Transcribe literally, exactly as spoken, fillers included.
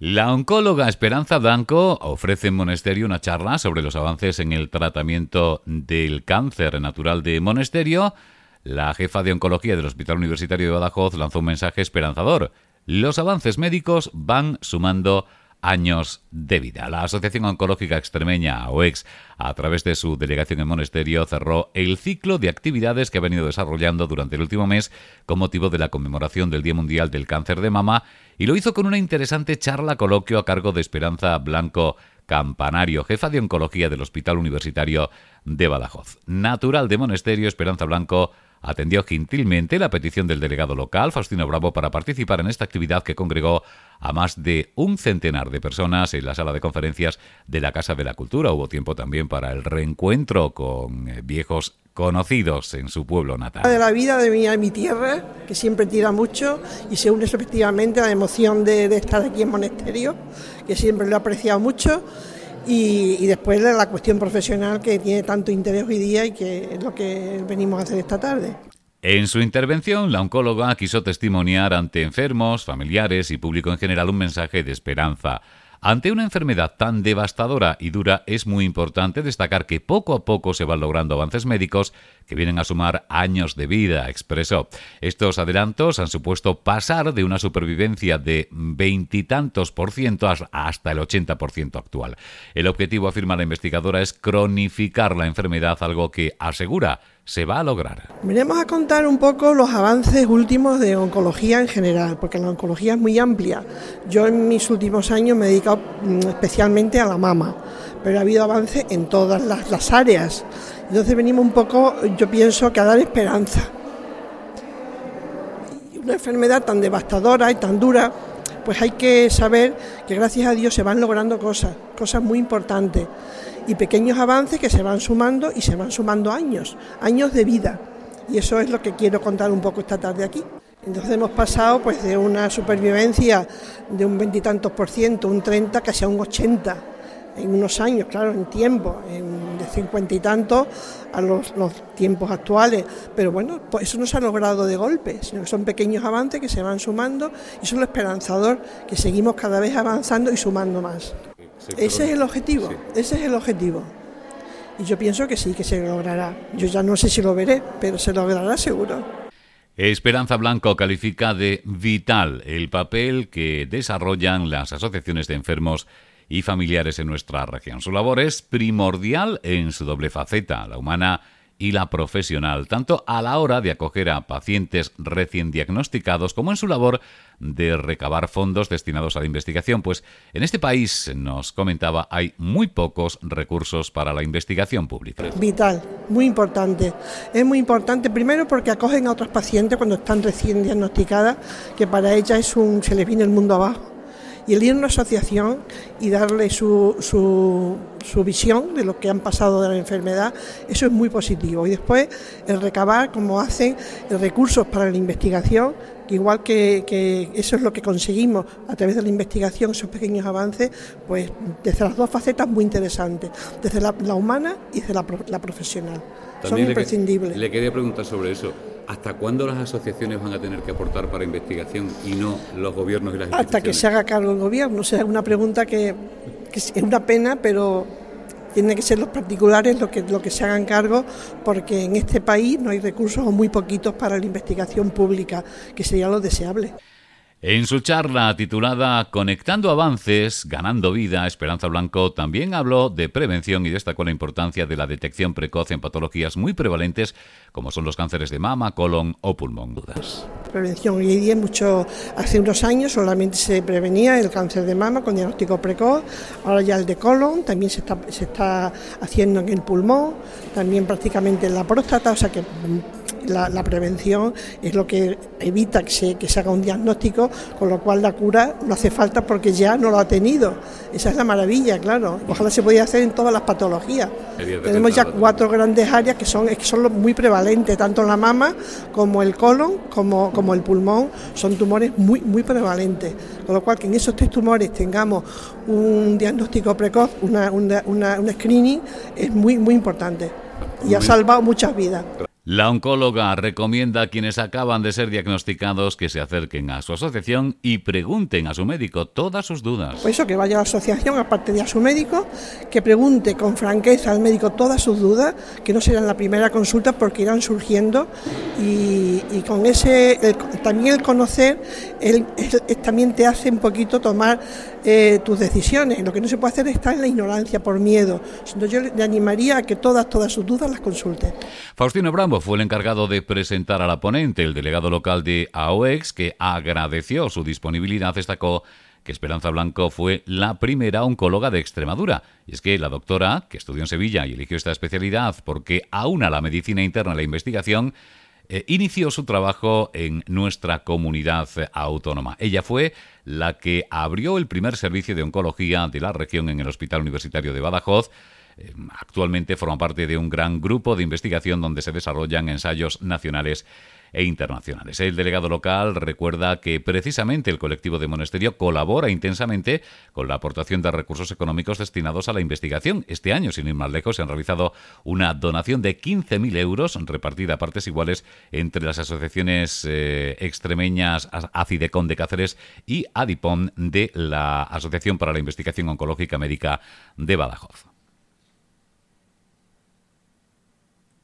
La oncóloga Esperanza Blanco ofrece en Monesterio una charla sobre los avances en el tratamiento del cáncer natural de Monesterio. La jefa de oncología del Hospital Universitario de Badajoz lanzó un mensaje esperanzador. Los avances médicos van sumando años de vida. La Asociación Oncológica Extremeña, O E X, a través de su delegación en Monesterio, cerró el ciclo de actividades que ha venido desarrollando durante el último mes con motivo de la conmemoración del Día Mundial del Cáncer de Mama, y lo hizo con una interesante charla coloquio a cargo de Esperanza Blanco Campanario, jefa de oncología del Hospital Universitario de Badajoz. Natural de Monesterio, Esperanza Blanco atendió gentilmente la petición del delegado local, Faustino Bravo, para participar en esta actividad que congregó a más de un centenar de personas en la sala de conferencias de la Casa de la Cultura. Hubo tiempo también para el reencuentro con viejos conocidos en su pueblo natal. De la vida de mi, de mi tierra, que siempre tira mucho y se une efectivamente a la emoción de, de estar aquí en Monesterio, que siempre lo he apreciado mucho. Y, y después de la cuestión profesional que tiene tanto interés hoy día y que es lo que venimos a hacer esta tarde. En su intervención, la oncóloga quiso testimoniar ante enfermos, familiares y público en general un mensaje de esperanza. Ante una enfermedad tan devastadora y dura, es muy importante destacar que poco a poco se van logrando avances médicos que vienen a sumar años de vida, expresó. Estos adelantos han supuesto pasar de una supervivencia de veintitantos por ciento hasta el ochenta por ciento actual. El objetivo, afirma la investigadora, es cronificar la enfermedad, algo que asegura se va a lograr. Venimos a contar un poco los avances últimos de oncología en general, porque la oncología es muy amplia. Yo en mis últimos años me he dedicado especialmente a la mama, pero ha habido avances en todas las, las áreas. Entonces venimos un poco, yo pienso, que a dar esperanza. Una enfermedad tan devastadora y tan dura, pues hay que saber que gracias a Dios se van logrando cosas, cosas muy importantes. Y pequeños avances que se van sumando y se van sumando años, años de vida. Y eso es lo que quiero contar un poco esta tarde aquí. Entonces hemos pasado pues de una supervivencia de un veintitantos por ciento, un treinta, casi a un ochenta, en unos años, claro, en tiempo, en, de cincuenta y tantos a los, los tiempos actuales. Pero bueno, pues eso no se ha logrado de golpe, sino que son pequeños avances que se van sumando y son lo esperanzador, que seguimos cada vez avanzando y sumando más. Ese es el objetivo, sí. Ese es el objetivo. Y yo pienso que sí, que se logrará. Yo ya no sé si lo veré, pero se logrará seguro. Esperanza Blanco califica de vital el papel que desarrollan las asociaciones de enfermos y familiares en nuestra región. Su labor es primordial en su doble faceta, la humana y la profesional, tanto a la hora de acoger a pacientes recién diagnosticados como en su labor de recabar fondos destinados a la investigación, pues en este país, nos comentaba, hay muy pocos recursos para la investigación pública. Vital, muy importante. Es muy importante primero porque acogen a otros pacientes cuando están recién diagnosticadas, que para ellas es un, se les viene el mundo abajo. Y el ir a una asociación y darle su, su, su visión de lo que han pasado de la enfermedad, eso es muy positivo. Y después el recabar, como hacen, recursos para la investigación, que igual que, que eso es lo que conseguimos a través de la investigación, esos pequeños avances, pues desde las dos facetas muy interesantes, desde la, la humana y desde la, la profesional. También son imprescindibles. Le, le quería preguntar sobre eso. ¿Hasta cuándo las asociaciones van a tener que aportar para investigación y no los gobiernos y las instituciones? Hasta que se haga cargo el gobierno. O sea, es una pregunta que, que es una pena, pero tiene que ser los particulares los que, los que se hagan cargo, porque en este país no hay recursos o muy poquitos para la investigación pública, que sería lo deseable. En su charla titulada Conectando avances, ganando vida, Esperanza Blanco también habló de prevención y destacó la importancia de la detección precoz en patologías muy prevalentes como son los cánceres de mama, colon o pulmón. Dudas. Prevención. Hoy en día, mucho, hace unos años solamente se prevenía el cáncer de mama con diagnóstico precoz, ahora ya el de colon, también se está, se está haciendo en el pulmón, también prácticamente en la próstata, o sea que La, la prevención es lo que evita que se, que se haga un diagnóstico, con lo cual la cura no hace falta porque ya no lo ha tenido. Esa es la maravilla, claro. Ojalá se pudiera hacer en todas las patologías. Tenemos ya cuatro grandes áreas que son, que son muy prevalentes, tanto la mama como el colon, como, como el pulmón, son tumores muy, muy prevalentes. Con lo cual, que en esos tres tumores tengamos un diagnóstico precoz, una, una, una, un screening, es muy, muy importante. Y ha salvado muchas vidas. La oncóloga recomienda a quienes acaban de ser diagnosticados que se acerquen a su asociación y pregunten a su médico todas sus dudas. Pues eso, que vaya a la asociación, aparte de a su médico, que pregunte con franqueza al médico todas sus dudas, que no será en la primera consulta porque irán surgiendo, y, y con ese, el, también el conocer, el, el, también te hace un poquito tomar eh, tus decisiones. Lo que no se puede hacer es estar en la ignorancia por miedo. Entonces yo le animaría a que todas, todas sus dudas las consulte. Faustino Brambo fue el encargado de presentar a la ponente. El delegado local de A O E X, que agradeció su disponibilidad, destacó que Esperanza Blanco fue la primera oncóloga de Extremadura. Y es que la doctora, que estudió en Sevilla y eligió esta especialidad porque aúna la medicina interna a la investigación, eh, inició su trabajo en nuestra comunidad autónoma. Ella fue la que abrió el primer servicio de oncología de la región en el Hospital Universitario de Badajoz. Actualmente forma parte de un gran grupo de investigación donde se desarrollan ensayos nacionales e internacionales. El delegado local recuerda que precisamente el colectivo de Monesterio colabora intensamente con la aportación de recursos económicos destinados a la investigación. Este año, sin ir más lejos, se han realizado una donación de quince mil euros repartida a partes iguales entre las asociaciones eh, extremeñas Acidecon de Cáceres y Adipon de la Asociación para la Investigación Oncológica Médica de Badajoz.